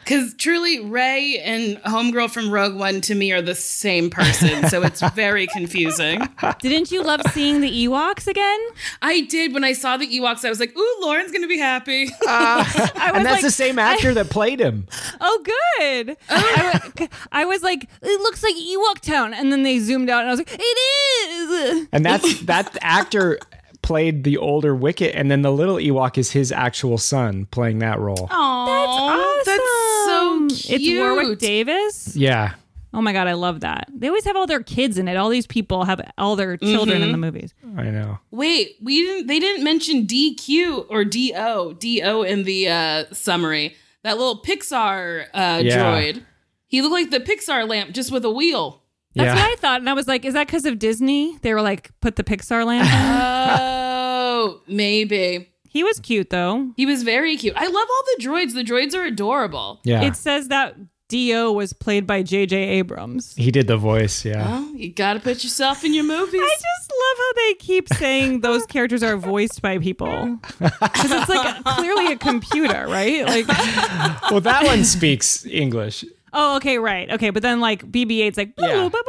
Because truly, Rey and Homegirl from Rogue One to me are the same person, so it's very confusing. Didn't you love seeing the Ewoks again? I did. When I saw the Ewoks, I was like, ooh, Lauren's going to be happy. And that's the same actor that played him. Oh, good. I was like, it looks like Ewok Town. And then they zoomed out and I was like, it is. And that actor played the older Wicket, and then the little Ewok is his actual son playing that role. Oh, that's awesome. That's so cute. It's Warwick Davis? Yeah. Oh my God, I love that. They always have all their kids in it. All these people have all their children in the movies. I know. Wait, they didn't mention DQ or DO in the summary. That little Pixar droid. He looked like the Pixar lamp just with a wheel. That's what I thought. And I was like, is that because of Disney? They were like, put the Pixar lamp on? Oh, maybe. He was cute, though. He was very cute. I love all the droids. The droids are adorable. Yeah. It says that Dio was played by J.J. Abrams. He did the voice, yeah. Well, you got to put yourself in your movies. I just love how they keep saying those characters are voiced by people. Because it's like clearly a computer, right? Like, well, that one speaks English. Oh, okay, right. Okay, but then like BB-8's like...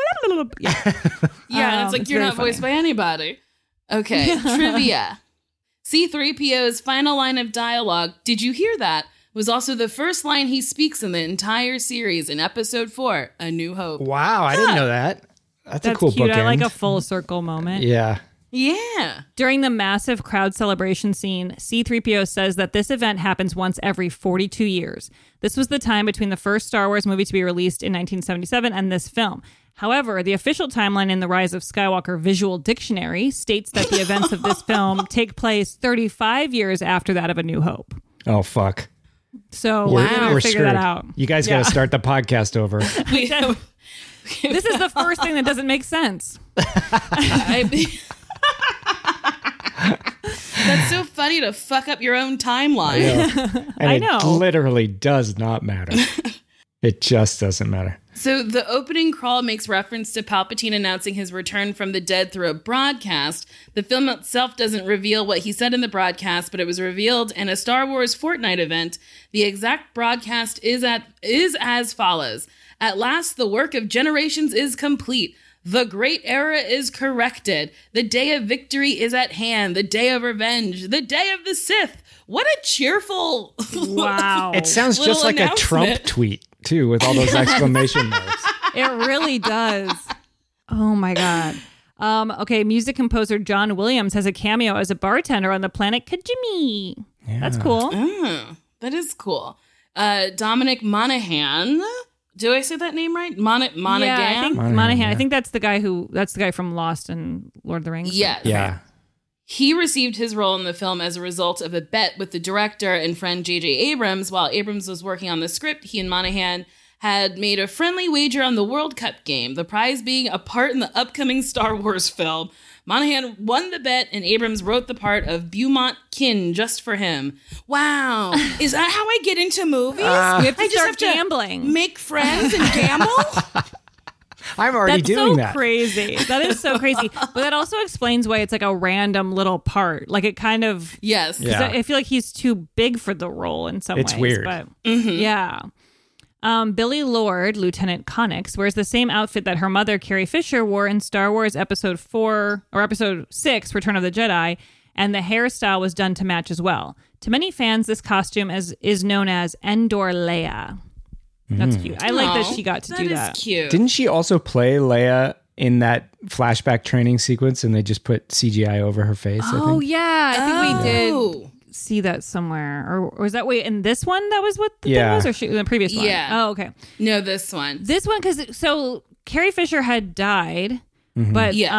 Yeah, and it's like, you're not voiced by anybody. Okay, trivia. C-3PO's final line of dialogue, did you hear that? Was also the first line he speaks in the entire series in episode 4, A New Hope. Wow, I didn't know that. That's a cool cute. bookend. I like a full circle moment. Yeah. Yeah. During the massive crowd celebration scene, C-3PO says that this event happens once every 42 years. This was the time between the first Star Wars movie to be released in 1977 and this film. However, the official timeline in the Rise of Skywalker Visual Dictionary states that the events of this film take place 35 years after that of A New Hope. Oh, fuck. So we're figure that out. You guys got to start the podcast over. This is the first thing that doesn't make sense. That's so funny to fuck up your own timeline. And I know. It literally does not matter. It just doesn't matter. So the opening crawl makes reference to Palpatine announcing his return from the dead through a broadcast. The film itself doesn't reveal what he said in the broadcast, but it was revealed in a Star Wars Fortnite event. The exact broadcast is as follows. At last, the work of generations is complete. The great era is corrected. The day of victory is at hand. The day of revenge. The day of the Sith. What a cheerful... Wow. It sounds just like a Trump tweet, too, with all those exclamation marks. It really does. Oh, my God. Okay, music composer John Williams has a cameo as a bartender on the planet Kijimi. Yeah. That's cool. That is cool. Dominic Monaghan... Do I say that name right? Monaghan? Yeah, I think Monaghan. I think that's the guy from Lost and Lord of the Rings. Yes. Yeah. He received his role in the film as a result of a bet with the director and friend J.J. Abrams. While Abrams was working on the script, he and Monaghan had made a friendly wager on the World Cup game, the prize being a part in the upcoming Star Wars film. Monaghan won the bet, and Abrams wrote the part of Beaumont Kin just for him. Wow. Is that how I get into movies? We have to I just start have gambling. To make friends and gamble? I'm already doing that. That's so crazy. That is so crazy. But that also explains why it's like a random little part. Like it kind of... Yes. Yeah. I feel like he's too big for the role in some ways. It's weird. But yeah. Billy Lord, Lieutenant Connix, wears the same outfit that her mother, Carrie Fisher, wore in Star Wars Episode 4 or Episode 6, Return of the Jedi, and the hairstyle was done to match as well. To many fans, this costume is known as Endor Leia. That's cute. I like that she got to do that. That is cute. Didn't she also play Leia in that flashback training sequence and they just put CGI over her face? Oh, I think? yeah. I think we did see that somewhere. Or was that in this one that was what the thing was? Or in the previous one? Yeah. Oh, okay. No, this one. This one, so Carrie Fisher had died, but Yes.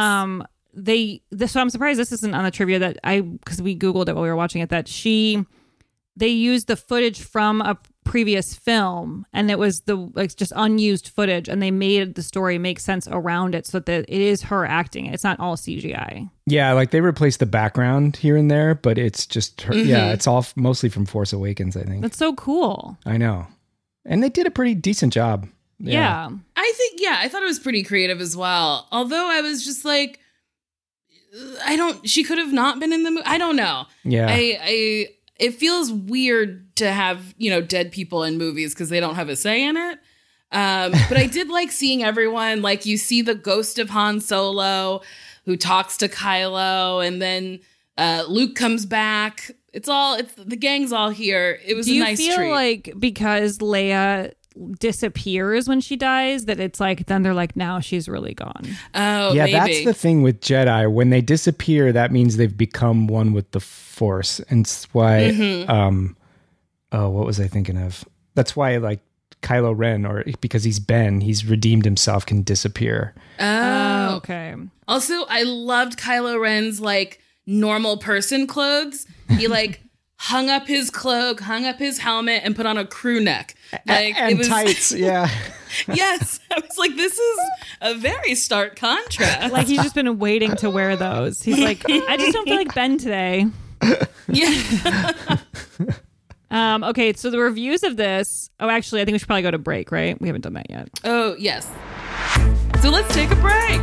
so I'm surprised this isn't on the trivia because we Googled it while we were watching it, that they used the footage from a previous film and it was just unused footage and they made the story make sense around it so that it is her acting. It's not all CGI. Yeah, like they replaced the background here and there, but it's just her. Yeah, it's all mostly from Force Awakens, I think. That's so cool. I know. And they did a pretty decent job. Yeah. I thought it was pretty creative as well. Although I was just like, she could have not been in the movie. I don't know. Yeah. it feels weird to have, dead people in movies because they don't have a say in it. But I did like seeing everyone, like you see the ghost of Han Solo who talks to Kylo, and then Luke comes back. It's the gang's all here. It was a nice treat. Do you feel like because Leia disappears when she dies that it's like then they're like now she's really gone? Oh, yeah, maybe. That's the thing with Jedi. When they disappear, that means they've become one with the Force, and it's why. What was I thinking of? That's why like Kylo Ren, or because he's redeemed himself, can disappear. Oh, okay. Also, I loved Kylo Ren's like normal person clothes. He like hung up his cloak, hung up his helmet, and put on a crew neck. Like and it was tights, yeah. Yes. I was like, this is a very stark contrast. Like he's just been waiting to wear those. He's like, I just don't feel like Ben today. Yeah. Okay, so the reviews of this. Oh, actually, I think we should probably go to break, right? We haven't done that yet. Oh, yes. So let's take a break.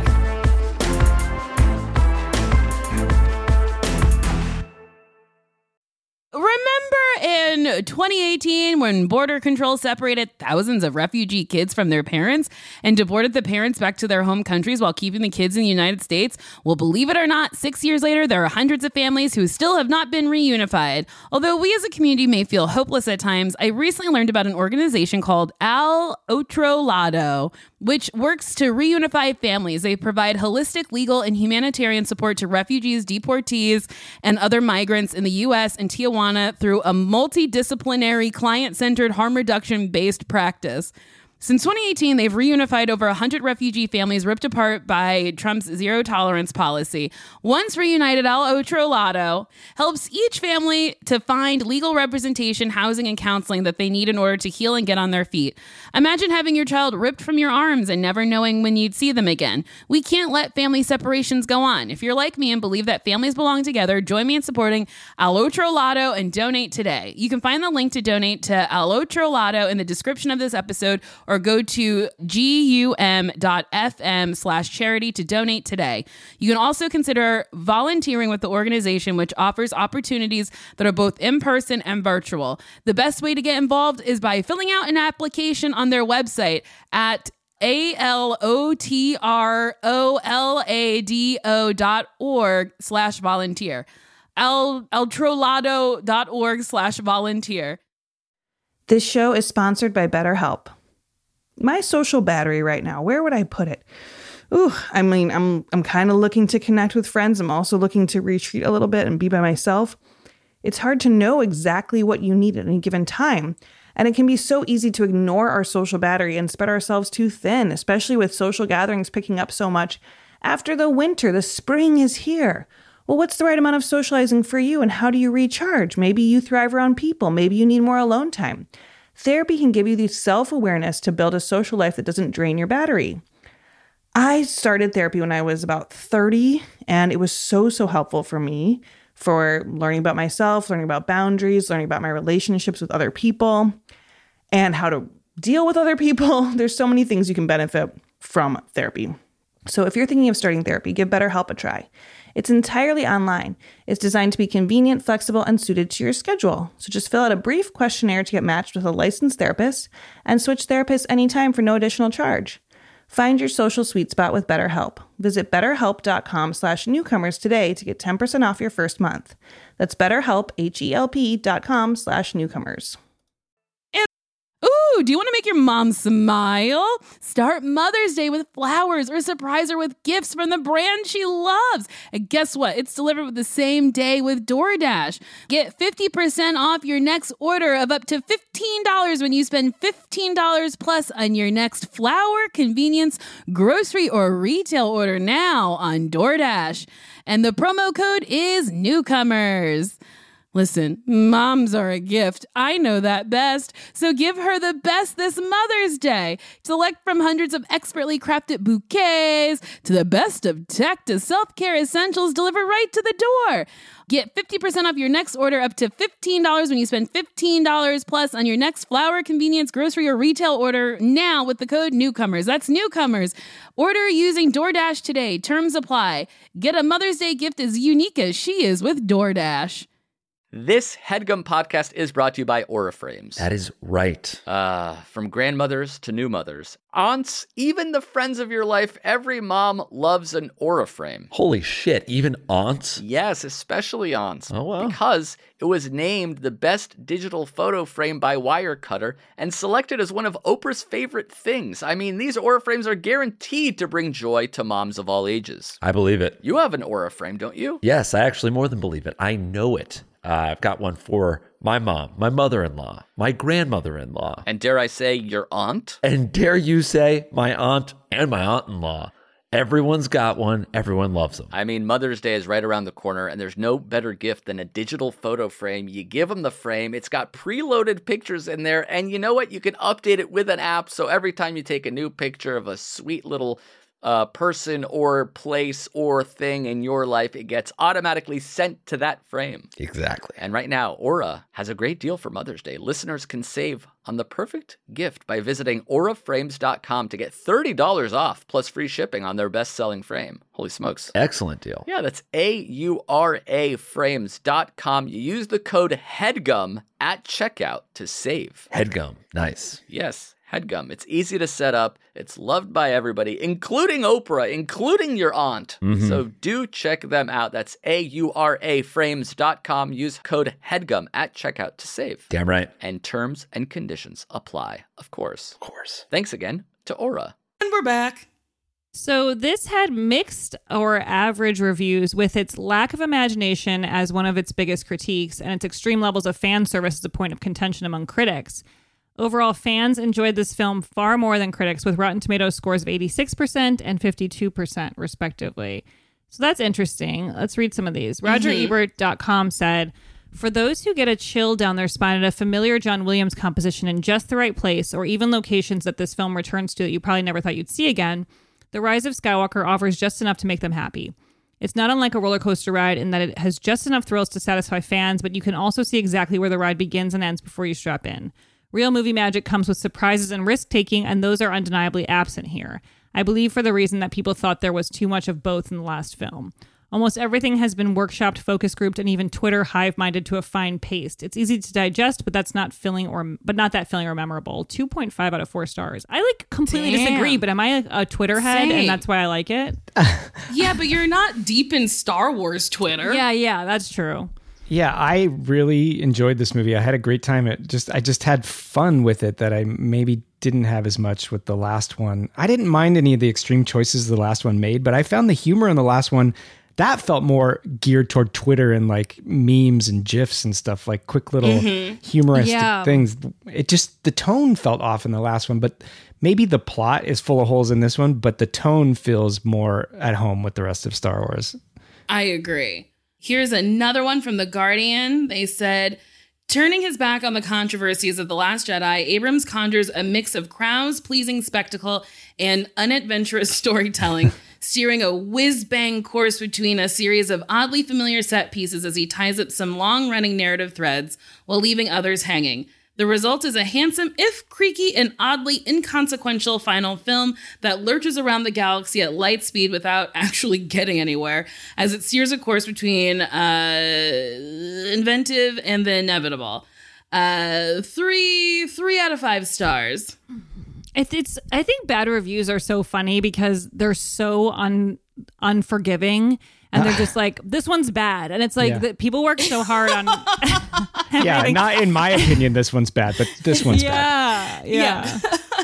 Remember in 2018 when Border Control separated thousands of refugee kids from their parents and deported the parents back to their home countries while keeping the kids in the United States? Well, believe it or not, 6 years later, there are hundreds of families who still have not been reunified. Although we as a community may feel hopeless at times, I recently learned about an organization called Al Otro Lado, which works to reunify families. They provide holistic, legal, and humanitarian support to refugees, deportees, and other migrants in the U.S. and Tijuana through a multidisciplinary, client-centered, harm reduction-based practice. Since 2018, they've reunified over 100 refugee families ripped apart by Trump's zero-tolerance policy. Once reunited, Al Otro Lado helps each family to find legal representation, housing, and counseling that they need in order to heal and get on their feet. Imagine having your child ripped from your arms and never knowing when you'd see them again. We can't let family separations go on. If you're like me and believe that families belong together, join me in supporting Al Otro Lado and donate today. You can find the link to donate to Al Otro Lado in the description of this episode, or go to gum.fm/charity to donate today. You can also consider volunteering with the organization, which offers opportunities that are both in-person and virtual. The best way to get involved is by filling out an application on their website at alotrolado.org/volunteer. altrolado.org/volunteer. This show is sponsored by BetterHelp. My social battery right now, where would I put it? I'm kind of looking to connect with friends. I'm also looking to retreat a little bit and be by myself. It's hard to know exactly what you need at any given time. And it can be so easy to ignore our social battery and spread ourselves too thin, especially with social gatherings picking up so much. After the winter, the spring is here. Well, what's the right amount of socializing for you, and how do you recharge? Maybe you thrive around people. Maybe you need more alone time. Therapy can give you the self-awareness to build a social life that doesn't drain your battery. I started therapy when I was about 30, and it was so helpful for me for learning about myself, learning about boundaries, learning about my relationships with other people, and how to deal with other people. There's so many things you can benefit from therapy. So if you're thinking of starting therapy, give BetterHelp a try. It's entirely online. It's designed to be convenient, flexible, and suited to your schedule. So just fill out a brief questionnaire to get matched with a licensed therapist and switch therapists anytime for no additional charge. Find your social sweet spot with BetterHelp. Visit betterhelp.com/newcomers today to get 10% off your first month. That's BetterHelp, HELP.com/newcomers. Ooh, do you want to make your mom smile? Start Mother's Day with flowers or surprise her with gifts from the brand she loves. And guess what? It's delivered the same day with DoorDash. Get 50% off your next order of up to $15 when you spend $15 plus on your next flower, convenience, grocery, or retail order now on DoorDash. And the promo code is Newcomers. Listen, moms are a gift. I know that best. So give her the best this Mother's Day. Select from hundreds of expertly crafted bouquets to the best of tech to self-care essentials delivered right to the door. Get 50% off your next order up to $15 when you spend $15 plus on your next flower, convenience, grocery, or retail order now with the code Newcomers. That's Newcomers. Order using DoorDash today. Terms apply. Get a Mother's Day gift as unique as she is with DoorDash. This HeadGum podcast is brought to you by Aura Frames. That is right. From grandmothers to new mothers, aunts, even the friends of your life, every mom loves an Aura frame. Holy shit, even aunts? Yes, especially aunts. Oh, wow. Because it was named the best digital photo frame by Wirecutter and selected as one of Oprah's favorite things. I mean, these Aura frames are guaranteed to bring joy to moms of all ages. I believe it. You have an Aura frame, don't you? Yes, I actually more than believe it. I know it. I've got one for my mom, my mother-in-law, my grandmother-in-law. And dare I say, your aunt? And dare you say, my aunt and my aunt-in-law. Everyone's got one. Everyone loves them. I mean, Mother's Day is right around the corner, and there's no better gift than a digital photo frame. You give them the frame. It's got preloaded pictures in there, and you know what? You can update it with an app, so every time you take a new picture of a sweet little person or place or thing in your life, it gets automatically sent to that frame. Exactly. And right now, Aura has a great deal for Mother's Day. Listeners can save on the perfect gift by visiting auraframes.com to get $30 off plus free shipping on their best-selling frame. Holy smokes. Excellent deal. Yeah, that's auraframes.com. You use the code HEADGUM at checkout to save. HeadGum. Nice. Yes. HeadGum. It's easy to set up. It's loved by everybody, including Oprah, including your aunt. Mm-hmm. So do check them out. That's auraframes.com. Use code HEADGUM at checkout to save. Damn right. And terms and conditions apply, of course. Of course. Thanks again to Aura. And we're back. So this had mixed or average reviews, with its lack of imagination as one of its biggest critiques and its extreme levels of fan service as a point of contention among critics. Overall, fans enjoyed this film far more than critics, with Rotten Tomatoes scores of 86% and 52%, respectively. So that's interesting. Let's read some of these. RogerEbert.com said, "For those who get a chill down their spine at a familiar John Williams composition in just the right place, or even locations that this film returns to that you probably never thought you'd see again, The Rise of Skywalker offers just enough to make them happy. It's not unlike a roller coaster ride in that it has just enough thrills to satisfy fans, but you can also see exactly where the ride begins and ends before you strap in. Real movie magic comes with surprises and risk-taking, and those are undeniably absent here. I believe for the reason that people thought there was too much of both in the last film. Almost everything has been workshopped, focus grouped, and even Twitter hive-minded to a fine paste. It's easy to digest, but that's not filling or memorable. 2.5 out of 4 stars. I completely disagree, but am I a Twitter head and that's why I like it? Yeah, but you're not deep in Star Wars Twitter. Yeah, that's true. Yeah, I really enjoyed this movie. I had a great time. I just had fun with it that I maybe didn't have as much with the last one. I didn't mind any of the extreme choices the last one made, but I found the humor in the last one that felt more geared toward Twitter and like memes and GIFs and stuff, like quick little humoristic things. It just, the tone felt off in the last one, but maybe the plot is full of holes in this one, but the tone feels more at home with the rest of Star Wars. I agree. Here's another one from The Guardian. They said, turning his back on the controversies of The Last Jedi, Abrams conjures a mix of crowds-pleasing spectacle and unadventurous storytelling, steering a whiz-bang course between a series of oddly familiar set pieces as he ties up some long-running narrative threads while leaving others hanging. The result is a handsome, if creaky and oddly inconsequential final film that lurches around the galaxy at light speed without actually getting anywhere, as it steers a course between inventive and the inevitable. 3 out of 5 stars. I think bad reviews are so funny because they're so unforgiving. And they're just like, this one's bad. And it's like, people work so hard on... Yeah, not in my opinion, this one's bad, but this one's bad. Yeah.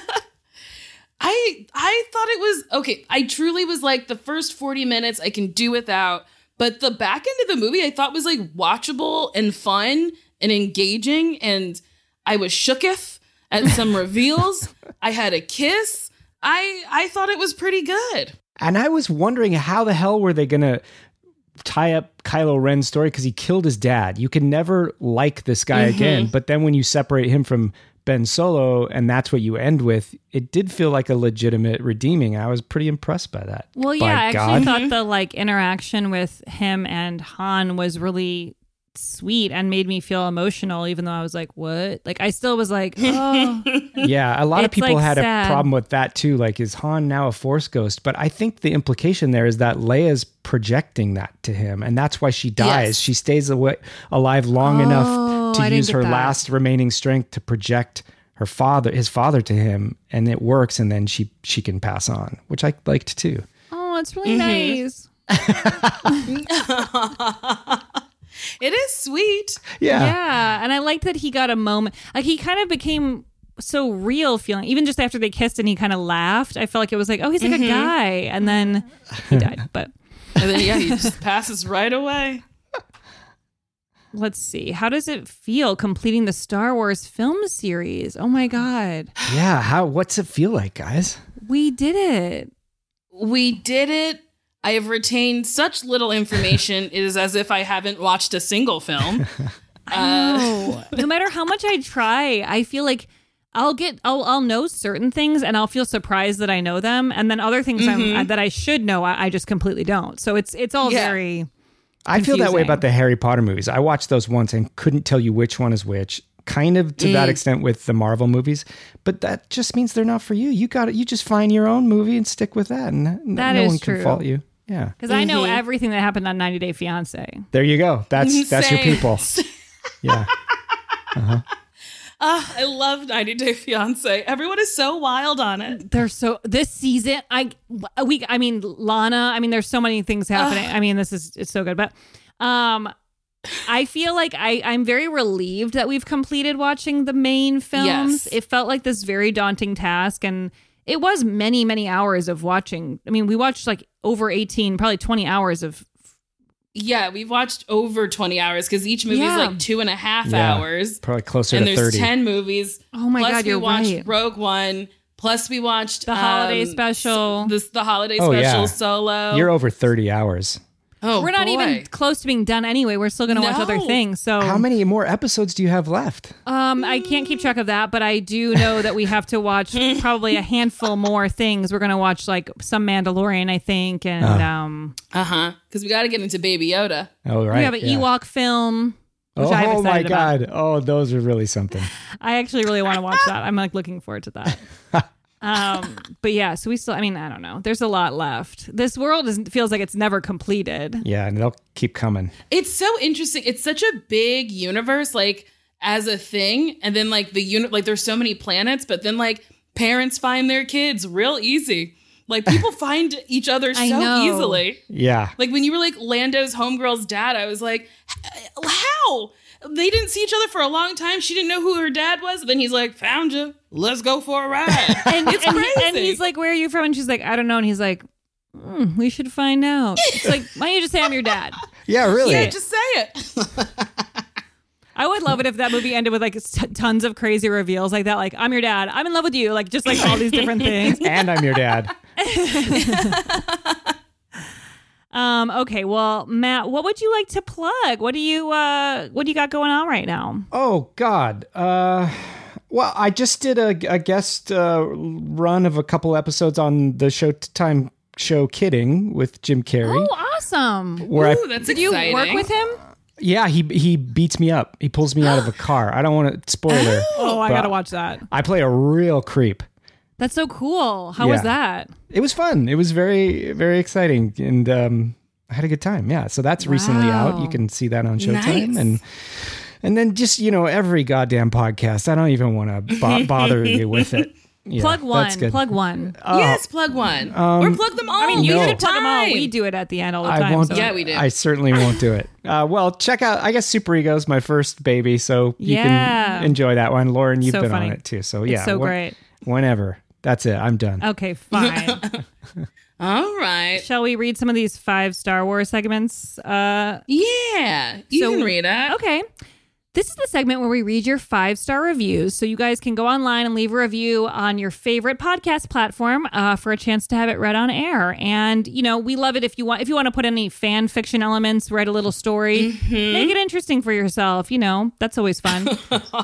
I thought it was... Okay, I truly was like, the first 40 minutes I can do without. But the back end of the movie I thought was like watchable and fun and engaging. And I was shooketh at some reveals. I had a kiss. I thought it was pretty good. And I was wondering how the hell were they going to tie up Kylo Ren's story, because he killed his dad. You can never like this guy again. But then when you separate him from Ben Solo and that's what you end with, it did feel like a legitimate redeeming. I was pretty impressed by that. Well, yeah, I actually thought the interaction with him and Han was really sweet and made me feel emotional, even though I was like, what? Like, I still was like, oh. Yeah, a lot of It's, people like, had sad. a problem with that too. Like, is Han now a Force ghost? But I think the implication there is that Leia's projecting that to him, and that's why she dies. Yes. She stays alive long enough to I didn't use get her that. last remaining strength to project his father to him, and it works, and then she can pass on, which I liked too. Oh, it's really nice. It is sweet. Yeah. And I liked that he got a moment. Like, he kind of became so real feeling, even just after they kissed and he kind of laughed. I felt like it was like, oh, he's like a guy. And then he died. But And then, he just passes right away. let's see. How does it feel completing the Star Wars film series? Oh, my God. Yeah, what's it feel like, guys? We did it. We did it. I have retained such little information. It is as if I haven't watched a single film. No matter how much I try, I feel like I'll know certain things and I'll feel surprised that I know them, and then other things that I should know, I just completely don't. So it's all very I feel that way confusing. about the Harry Potter movies. I watched those once and couldn't tell you which one is which. Kind of to that extent with the Marvel movies, but that just means they're not for you. You just find your own movie and stick with that, and That no is one true. can fault you. Yeah, because I know everything that happened on 90 Day Fiance. there you go. That's your Same. people. Yeah. I love 90 Day Fiance. Everyone is so wild on it. They're so this season. I mean Lana. I mean, there's so many things happening. I mean, it's so good. But I feel like I'm very relieved that we've completed watching the main films. Yes. It felt like this very daunting task, and it was many, many hours of watching. I mean, we watched like over 18, probably 20 hours of. Yeah, we've watched over 20 hours because each movie is like 2.5 hours. Probably closer And to there's 30. 10 movies. Oh my Plus God, you're we watched right. Rogue One. Plus we watched The holiday special. The holiday Oh, special yeah. solo. You're over 30 hours. Oh, We're not even close to being done anyway. We're still going to watch other No. things. So How many more episodes do you have left? I can't keep track of that, but I do know that we have to watch probably a handful more things. We're going to watch like some Mandalorian, I think, and because we got to get into Baby Yoda. Oh, right. we have an Ewok film. Which I'm Oh my excited about. God. Oh, those are really something. I actually really want to watch that. I'm like looking forward to that. But yeah, so we still, I mean, I don't know. There's a lot left. This world feels like it's never completed. Yeah, and they'll keep coming. It's so interesting. It's such a big universe, like as a thing. And then like like there's so many planets, but then like parents find their kids real easy. Like people find each other I so know. easily. Yeah. Like when you were like Lando's homegirl's dad, I was like, how? They didn't see each other for a long time. She didn't know who her dad was. Then he's like, found you. Let's go for a ride. And, It's crazy. and he's like, where are you from? And she's like, I don't know. And he's like, we should find out. It's like, why don't you just say I'm your dad? Yeah, really. yeah, just say it. I would love it if that movie ended with like tons of crazy reveals like that. Like, I'm your dad. I'm in love with you. Like, just like all these different things. And I'm your dad. Okay, well, Matt, what would you like to plug? What do you got going on right now? Oh, God. Well, I just did a guest run of a couple episodes on the Showtime show Kidding with Jim Carrey. Oh, awesome. Where Ooh, that's Did you exciting. work with him? Yeah, he beats me up. He pulls me out of a car. I don't want to spoiler. Oh, I but got to watch that. I play a real creep. That's so cool. How was Yeah. that? It was fun. It was very, very exciting. And I had a good time. Yeah. So that's recently out. You can see that on Showtime. Nice. And then just, every goddamn podcast. I don't even want to bother you with it. Yeah, Plug one. that's good. Plug one. Yes, plug one. Or plug them all. I mean, you No. should plug them all. We do it at the end all the time. I won't. so- Yeah, we do. I certainly won't do it. Well, check out, I guess Super Ego is my first baby. So you Yeah. can enjoy that one. Lauren, you've So been funny. on it too. So yeah. It's so great. Whenever. That's it. I'm done. Okay, fine. All right. Shall we read some of these 5 Star Wars segments? Yeah, you can read it. Okay. This is the segment where we read your 5-star reviews. So you guys can go online and leave a review on your favorite podcast platform for a chance to have it read on air. And, we love it if you want to put any fan fiction elements, write a little story, make it interesting for yourself. That's always fun.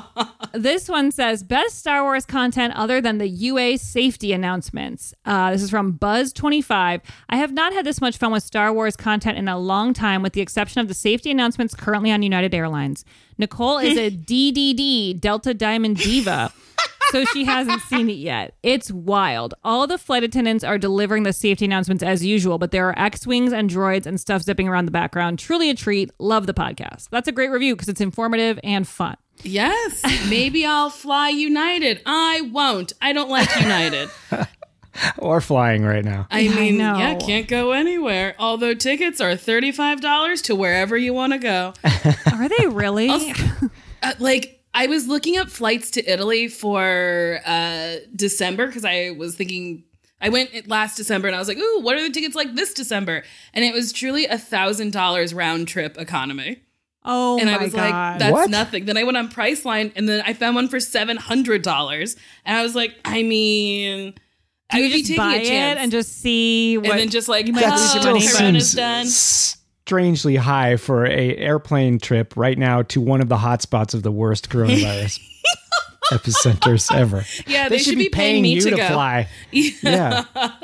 This one says, best Star Wars content other than the UA safety announcements. This is from Buzz25. I have not had this much fun with Star Wars content in a long time, with the exception of the safety announcements currently on United Airlines. Nicole is a DDD, Delta Diamond Diva, so she hasn't seen it yet. It's wild. All the flight attendants are delivering the safety announcements as usual, but there are X-Wings and droids and stuff zipping around the background. Truly a treat. Love the podcast. That's a great review because it's informative and fun. Yes. Maybe I'll fly United. I won't. I don't like United. Or flying right now. I mean, can't go anywhere. Although tickets are $35 to wherever you want to go. Are they really? I was looking up flights to Italy for December because I was thinking, I went last December and I was like, ooh, what are the tickets like this December? And it was truly $1,000 round trip economy. Oh, and my I was God. like, that's nothing. Then I went on Priceline and then I found one for $700. And I was like, I mean, I would be taking buy a chance it and just see what, and then just like, That still Corona's done. strangely high for a airplane trip right now to one of the hotspots of the worst coronavirus epicenters ever. Yeah, they should be paying me you to go. fly. Yeah.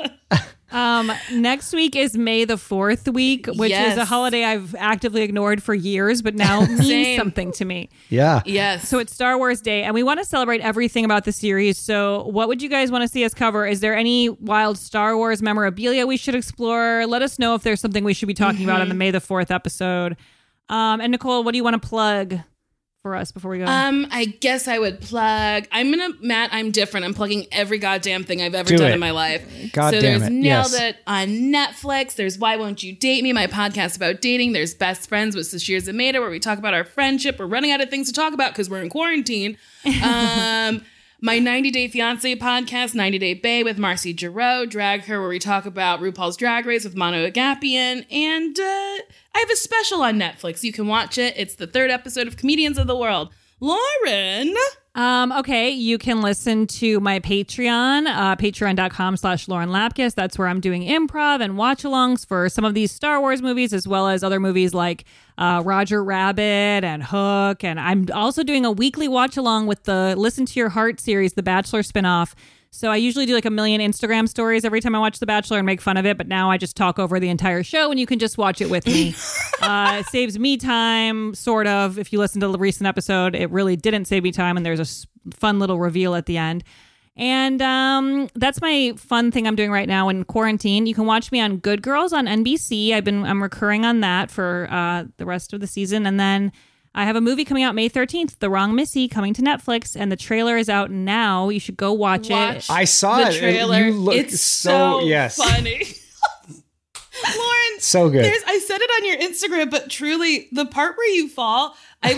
Next week is May the 4th week, which is a holiday I've actively ignored for years, but now means something to me. Yeah. Yes. So it's Star Wars Day, and we want to celebrate everything about the series. So what would you guys want to see us cover? Is there any wild Star Wars memorabilia we should explore? Let us know if there's something we should be talking about in the May the 4th episode. And Nicole, what do you want to plug for us before we go? I guess I would plug. Matt, I'm different. I'm plugging every goddamn thing I've ever done in my life. God so damn there's it. Nailed It on Netflix. There's Why Won't You Date Me, my podcast about dating. There's Best Friends with Sashir Zameda, where we talk about our friendship. We're running out of things to talk about because we're in quarantine. My 90 Day Fiancé podcast, 90 Day Bae with Marcy Giroux, Drag Her, where we talk about RuPaul's Drag Race with Manu Agapian. And I have a special on Netflix. You can watch it. It's the 3rd episode of Comedians of the World. Lauren. Okay, you can listen to my Patreon, patreon.com/Lauren Lapkus. That's where I'm doing improv and watch-alongs for some of these Star Wars movies, as well as other movies like Roger Rabbit and Hook. And I'm also doing a weekly watch-along with the Listen to Your Heart series, the Bachelor spinoff. So I usually do like 1 million Instagram stories every time I watch The Bachelor and make fun of it. But now I just talk over the entire show and you can just watch it with me. It saves me time, sort of. If you listen to the recent episode, it really didn't save me time. And there's a fun little reveal at the end. And that's my fun thing I'm doing right now in quarantine. You can watch me on Good Girls on NBC. I'm recurring on that for the rest of the season. And then I have a movie coming out May 13th, The Wrong Missy, coming to Netflix, and the trailer is out now. You should go watch it. I saw the it. Trailer. You look it's so funny. Lauren, so good. I said it on your Instagram, but truly, the part where you fall, I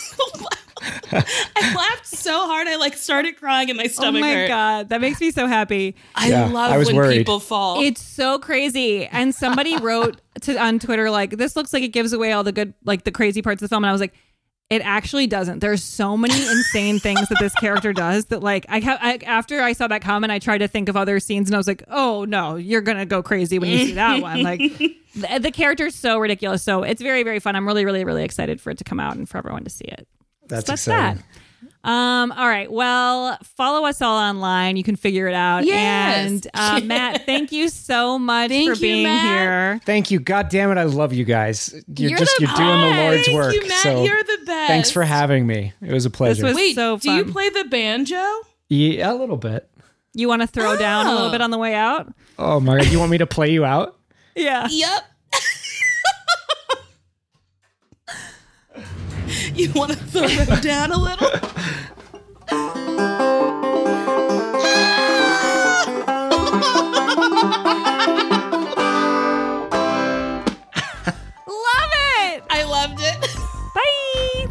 laughed so hard, I started crying and my stomach hurt. Oh my God, that makes me so happy. I love when people fall. It's so crazy. And somebody wrote on Twitter, this looks like it gives away all the good, the crazy parts of the film. And I was like, it actually doesn't. There's so many insane things that this character does that after I saw that comment, I tried to think of other scenes and I was like, oh no, you're going to go crazy when you see that one. The character's so ridiculous. So it's very, very fun. I'm really, really, really excited for it to come out and for everyone to see it. That's That. exciting. All right. Well, follow us all online. You can figure it out. Yes. And Matt, thank you so much for being here. Thank you. God damn it. I love you guys. You're doing the Lord's work. Thank you, Matt. So you're the best. thanks for having me. It was a pleasure. This was so fun. Do you play the banjo? Yeah, a little bit. You want to throw down a little bit on the way out? Oh my God. You want me to play you out? Yeah. Yep. You want to throw it down a little? Love it. I loved it. Bye.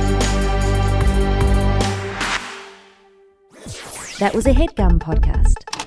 That was a HeadGum podcast.